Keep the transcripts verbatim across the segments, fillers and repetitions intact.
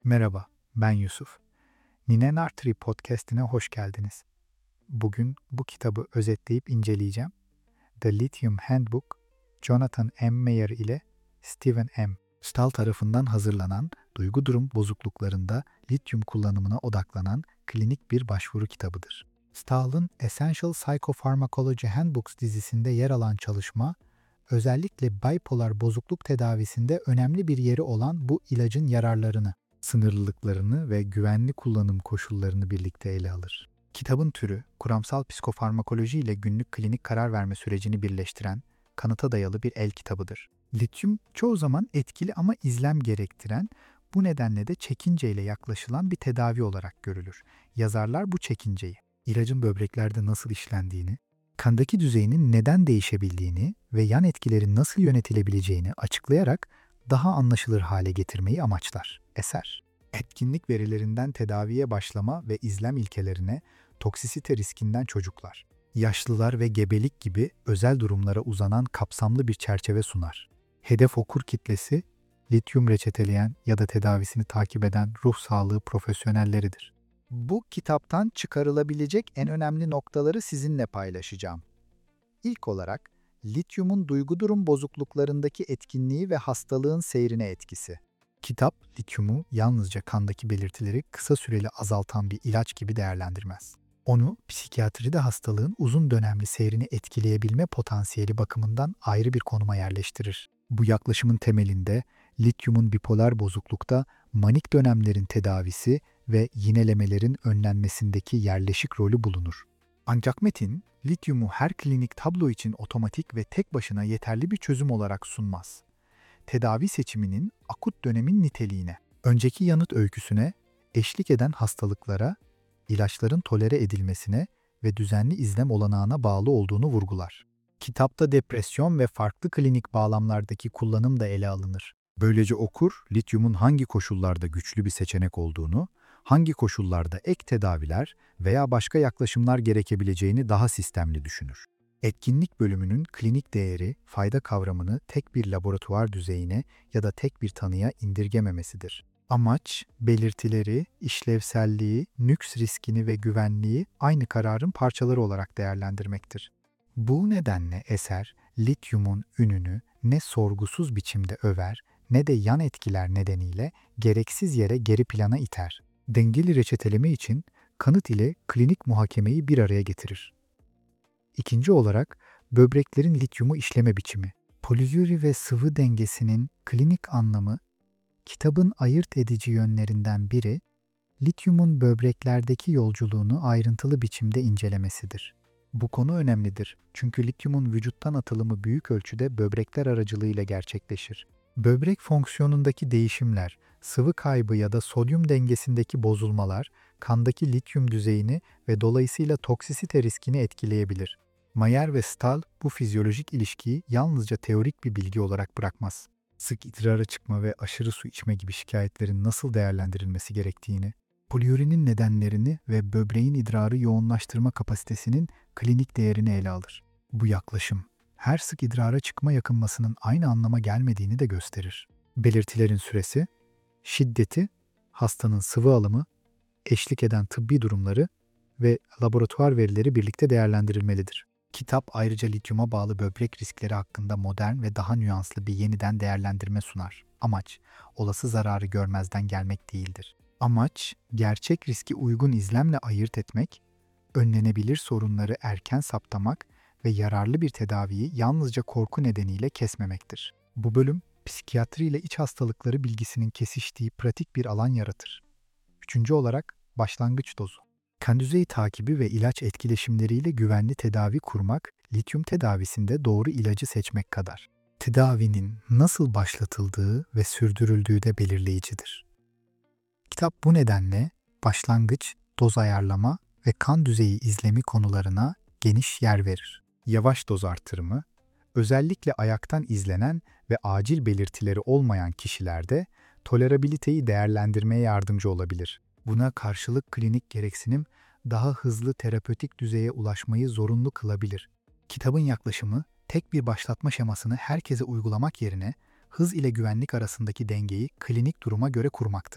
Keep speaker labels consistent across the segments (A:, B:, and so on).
A: Merhaba, ben Yusuf. Ninen Artery Podcast'ine hoş geldiniz. Bugün bu kitabı özetleyip inceleyeceğim. The Lithium Handbook, Jonathan M. Mayer ile Stephen M. Stahl tarafından hazırlanan, duygu durum bozukluklarında lityum kullanımına odaklanan klinik bir başvuru kitabıdır. Stahl'ın Essential Psychopharmacology Handbooks dizisinde yer alan çalışma, özellikle bipolar bozukluk tedavisinde önemli bir yeri olan bu ilacın yararlarını, sınırlılıklarını ve güvenli kullanım koşullarını birlikte ele alır. Kitabın türü, kuramsal psikofarmakoloji ile günlük klinik karar verme sürecini birleştiren, kanıta dayalı bir el kitabıdır. Lityum çoğu zaman etkili ama izlem gerektiren, bu nedenle de çekinceyle yaklaşılan bir tedavi olarak görülür. Yazarlar bu çekinceyi, ilacın böbreklerde nasıl işlendiğini, kandaki düzeyinin neden değişebildiğini ve yan etkilerin nasıl yönetilebileceğini açıklayarak daha anlaşılır hale getirmeyi amaçlar. Eser, etkinlik verilerinden tedaviye başlama ve izlem ilkelerine, toksisite riskinden çocuklar, yaşlılar ve gebelik gibi özel durumlara uzanan kapsamlı bir çerçeve sunar. Hedef okur kitlesi, lityum reçeteleyen ya da tedavisini takip eden ruh sağlığı profesyonelleridir. Bu kitaptan çıkarılabilecek en önemli noktaları sizinle paylaşacağım. İlk olarak, lityumun duygu durum bozukluklarındaki etkinliği ve hastalığın seyrine etkisi. Kitap, lityumu yalnızca kandaki belirtileri kısa süreli azaltan bir ilaç gibi değerlendirmez. Onu, psikiyatride hastalığın uzun dönemli seyrini etkileyebilme potansiyeli bakımından ayrı bir konuma yerleştirir. Bu yaklaşımın temelinde, lityumun bipolar bozuklukta manik dönemlerin tedavisi ve yinelemelerin önlenmesindeki yerleşik rolü bulunur. Ancak metin, lityumu her klinik tablo için otomatik ve tek başına yeterli bir çözüm olarak sunmaz. Tedavi seçiminin akut dönemin niteliğine, önceki yanıt öyküsüne, eşlik eden hastalıklara, ilaçların tolere edilmesine ve düzenli izlem olanağına bağlı olduğunu vurgular. Kitapta depresyon ve farklı klinik bağlamlardaki kullanım da ele alınır. Böylece okur, lityumun hangi koşullarda güçlü bir seçenek olduğunu, hangi koşullarda ek tedaviler veya başka yaklaşımlar gerekebileceğini daha sistemli düşünür. Etkinlik bölümünün klinik değeri, fayda kavramını tek bir laboratuvar düzeyine ya da tek bir tanıya indirgememesidir. Amaç, belirtileri, işlevselliği, nüks riskini ve güvenliği aynı kararın parçaları olarak değerlendirmektir. Bu nedenle eser, lityumun ününü ne sorgusuz biçimde över ne de yan etkiler nedeniyle gereksiz yere geri plana iter. Dengeli reçeteleme için kanıt ile klinik muhakemeyi bir araya getirir. İkinci olarak, böbreklerin lityumu işleme biçimi. Poliüri ve sıvı dengesinin klinik anlamı, kitabın ayırt edici yönlerinden biri, lityumun böbreklerdeki yolculuğunu ayrıntılı biçimde incelemesidir. Bu konu önemlidir çünkü lityumun vücuttan atılımı büyük ölçüde böbrekler aracılığıyla gerçekleşir. Böbrek fonksiyonundaki değişimler, sıvı kaybı ya da sodyum dengesindeki bozulmalar, kandaki lityum düzeyini ve dolayısıyla toksisite riskini etkileyebilir. Mayer ve Stahl bu fizyolojik ilişkiyi yalnızca teorik bir bilgi olarak bırakmaz. Sık idrara çıkma ve aşırı su içme gibi şikayetlerin nasıl değerlendirilmesi gerektiğini, poliürinin nedenlerini ve böbreğin idrarı yoğunlaştırma kapasitesinin klinik değerini ele alır. Bu yaklaşım, her sık idrara çıkma yakınmasının aynı anlama gelmediğini de gösterir. Belirtilerin süresi, şiddeti, hastanın sıvı alımı, eşlik eden tıbbi durumları ve laboratuvar verileri birlikte değerlendirilmelidir. Kitap ayrıca lityuma bağlı böbrek riskleri hakkında modern ve daha nüanslı bir yeniden değerlendirme sunar. Amaç, olası zararı görmezden gelmek değildir. Amaç, gerçek riski uygun izlemle ayırt etmek, önlenebilir sorunları erken saptamak ve yararlı bir tedaviyi yalnızca korku nedeniyle kesmemektir. Bu bölüm, psikiyatri ile iç hastalıkları bilgisinin kesiştiği pratik bir alan yaratır. Üçüncü olarak, başlangıç dozu. Kan düzeyi takibi ve ilaç etkileşimleriyle güvenli tedavi kurmak, lityum tedavisinde doğru ilacı seçmek kadar. Tedavinin nasıl başlatıldığı ve sürdürüldüğü de belirleyicidir. Kitap bu nedenle başlangıç, doz ayarlama ve kan düzeyi izlemi konularına geniş yer verir. Yavaş doz artırımı, özellikle ayaktan izlenen ve acil belirtileri olmayan kişilerde tolerabiliteyi değerlendirmeye yardımcı olabilir. Buna karşılık klinik gereksinim daha hızlı terapötik düzeye ulaşmayı zorunlu kılabilir. Kitabın yaklaşımı tek bir başlatma şemasını herkese uygulamak yerine hız ile güvenlik arasındaki dengeyi klinik duruma göre kurmaktır.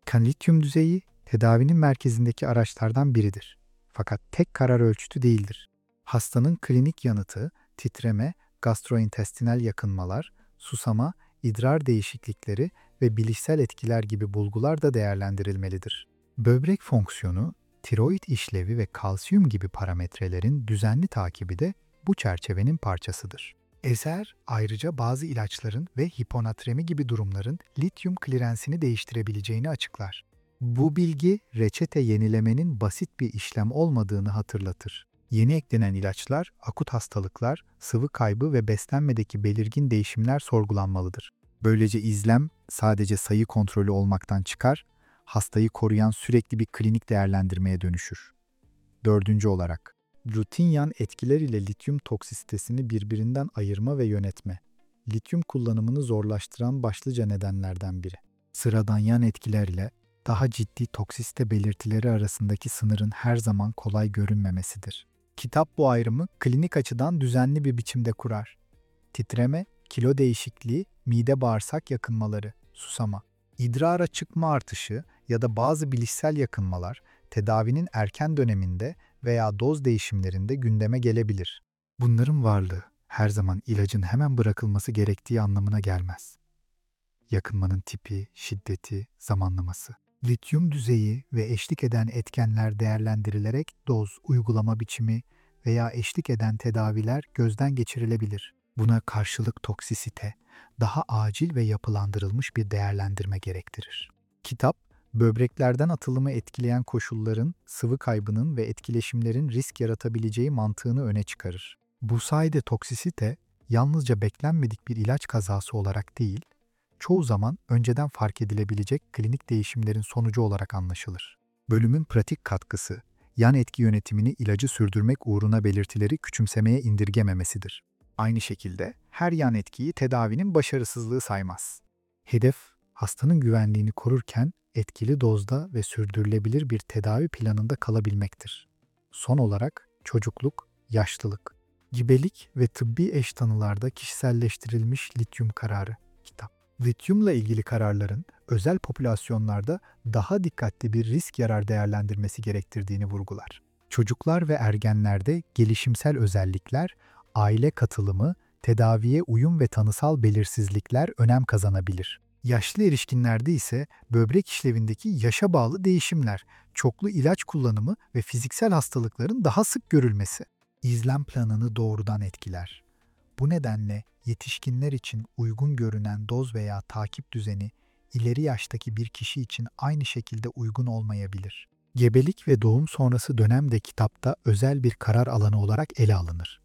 A: Kan lityum düzeyi tedavinin merkezindeki araçlardan biridir. Fakat tek karar ölçütü değildir. Hastanın klinik yanıtı, titreme, gastrointestinal yakınmalar, susama, idrar değişiklikleri ve bilişsel etkiler gibi bulgular da değerlendirilmelidir. Böbrek fonksiyonu, tiroid işlevi ve kalsiyum gibi parametrelerin düzenli takibi de bu çerçevenin parçasıdır. Eser ayrıca bazı ilaçların ve hiponatremi gibi durumların lityum klirensini değiştirebileceğini açıklar. Bu bilgi reçete yenilemenin basit bir işlem olmadığını hatırlatır. Yeni eklenen ilaçlar, akut hastalıklar, sıvı kaybı ve beslenmedeki belirgin değişimler sorgulanmalıdır. Böylece izlem sadece sayı kontrolü olmaktan çıkar, hastayı koruyan sürekli bir klinik değerlendirmeye dönüşür. Dördüncü olarak, rutin yan etkiler ile lityum toksisitesini birbirinden ayırma ve yönetme. Lityum kullanımını zorlaştıran başlıca nedenlerden biri. Sıradan yan etkiler ile daha ciddi toksisite belirtileri arasındaki sınırın her zaman kolay görünmemesidir. Kitap bu ayrımı klinik açıdan düzenli bir biçimde kurar. Titreme, kilo değişikliği, mide bağırsak yakınmaları, susama, idrara çıkma artışı ya da bazı bilişsel yakınmalar tedavinin erken döneminde veya doz değişimlerinde gündeme gelebilir. Bunların varlığı her zaman ilacın hemen bırakılması gerektiği anlamına gelmez. Yakınmanın tipi, şiddeti, zamanlaması, lityum düzeyi ve eşlik eden etkenler değerlendirilerek doz, uygulama biçimi veya eşlik eden tedaviler gözden geçirilebilir. Buna karşılık toksisite, daha acil ve yapılandırılmış bir değerlendirme gerektirir. Kitap, böbreklerden atılımı etkileyen koşulların, sıvı kaybının ve etkileşimlerin risk yaratabileceği mantığını öne çıkarır. Bu sayede toksisite, yalnızca beklenmedik bir ilaç kazası olarak değil, çoğu zaman önceden fark edilebilecek klinik değişimlerin sonucu olarak anlaşılır. Bölümün pratik katkısı, yan etki yönetimini ilacı sürdürmek uğruna belirtileri küçümsemeye indirgememesidir. Aynı şekilde her yan etkiyi tedavinin başarısızlığı saymaz. Hedef, hastanın güvenliğini korurken etkili dozda ve sürdürülebilir bir tedavi planında kalabilmektir. Son olarak çocukluk, yaşlılık, gebelik ve tıbbi eş tanılarda kişiselleştirilmiş lityum kararı kitap. Lityumla ilgili kararların özel popülasyonlarda daha dikkatli bir risk-yarar değerlendirmesi gerektirdiğini vurgular. Çocuklar ve ergenlerde gelişimsel özellikler, aile katılımı, tedaviye uyum ve tanısal belirsizlikler önem kazanabilir. Yaşlı erişkinlerde ise böbrek işlevindeki yaşa bağlı değişimler, çoklu ilaç kullanımı ve fiziksel hastalıkların daha sık görülmesi izlem planını doğrudan etkiler. Bu nedenle yetişkinler için uygun görünen doz veya takip düzeni ileri yaştaki bir kişi için aynı şekilde uygun olmayabilir. Gebelik ve doğum sonrası dönem de kitapta özel bir karar alanı olarak ele alınır.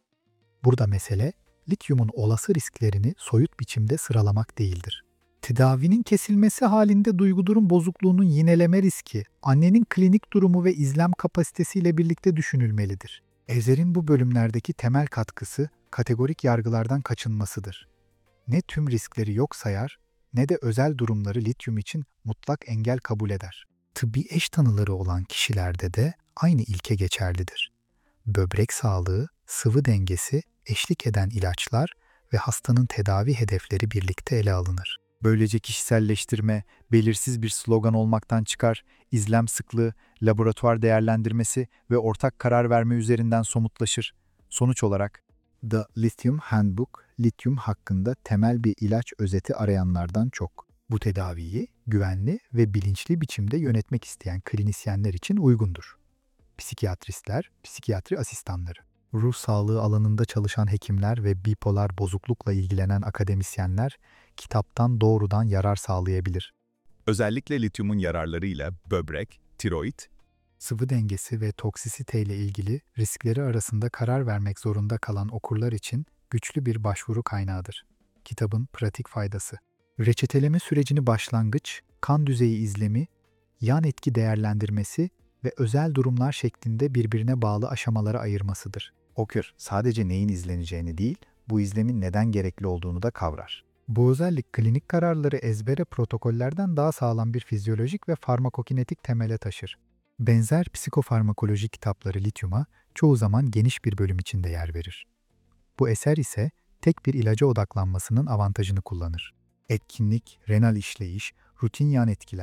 A: Burada mesele, lityumun olası risklerini soyut biçimde sıralamak değildir. Tedavinin kesilmesi halinde duygu durum bozukluğunun yineleme riski, annenin klinik durumu ve izlem kapasitesiyle birlikte düşünülmelidir. Ezer'in bu bölümlerdeki temel katkısı, kategorik yargılardan kaçınmasıdır. Ne tüm riskleri yok sayar, ne de özel durumları lityum için mutlak engel kabul eder. Tıbbi eş tanıları olan kişilerde de aynı ilke geçerlidir. Böbrek sağlığı, sıvı dengesi, eşlik eden ilaçlar ve hastanın tedavi hedefleri birlikte ele alınır. Böylece kişiselleştirme, belirsiz bir slogan olmaktan çıkar, izlem sıklığı, laboratuvar değerlendirmesi ve ortak karar verme üzerinden somutlaşır. Sonuç olarak, The Lithium Handbook, lityum hakkında temel bir ilaç özeti arayanlardan çok. Bu tedaviyi güvenli ve bilinçli biçimde yönetmek isteyen klinisyenler için uygundur. Psikiyatristler, psikiyatri asistanları, ruh sağlığı alanında çalışan hekimler ve bipolar bozuklukla ilgilenen akademisyenler kitaptan doğrudan yarar sağlayabilir.
B: Özellikle lityumun yararlarıyla böbrek, tiroid,
A: Sıvı dengesi ve toksisite ile ilgili riskleri arasında karar vermek zorunda kalan okurlar için güçlü bir başvuru kaynağıdır. Kitabın pratik faydası. Reçeteleme sürecini başlangıç, kan düzeyi izlemi, yan etki değerlendirmesi ve özel durumlar şeklinde birbirine bağlı aşamalara ayırmasıdır. Okur sadece neyin izleneceğini değil, bu izlemin neden gerekli olduğunu da kavrar. Bu özellik klinik kararları ezbere protokollerden daha sağlam bir fizyolojik ve farmakokinetik temele taşır. Benzer psikofarmakoloji kitapları lityuma çoğu zaman geniş bir bölüm içinde yer verir. Bu eser ise tek bir ilaca odaklanmasının avantajını kullanır. Etkinlik, renal işleyiş, rutin yan etkiler,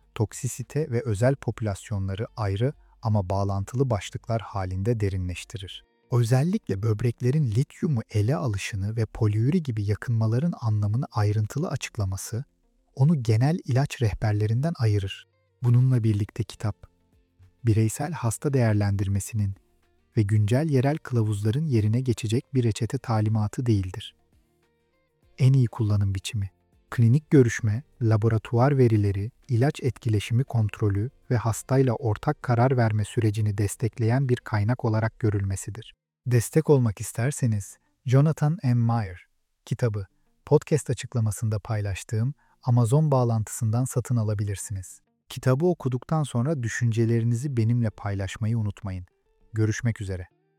A: toksisite ve özel popülasyonları ayrı ama bağlantılı başlıklar halinde derinleştirir. Özellikle böbreklerin lityumu ele alışını ve poliüri gibi yakınmaların anlamını ayrıntılı açıklaması, onu genel ilaç rehberlerinden ayırır. Bununla birlikte kitap, bireysel hasta değerlendirmesinin ve güncel yerel kılavuzların yerine geçecek bir reçete talimatı değildir. En iyi kullanım biçimi, klinik görüşme, laboratuvar verileri, ilaç etkileşimi kontrolü ve hastayla ortak karar verme sürecini destekleyen bir kaynak olarak görülmesidir. Destek olmak isterseniz, Jonathan M. Meyer kitabı, podcast açıklamasında paylaştığım Amazon bağlantısından satın alabilirsiniz. Kitabı okuduktan sonra düşüncelerinizi benimle paylaşmayı unutmayın. Görüşmek üzere.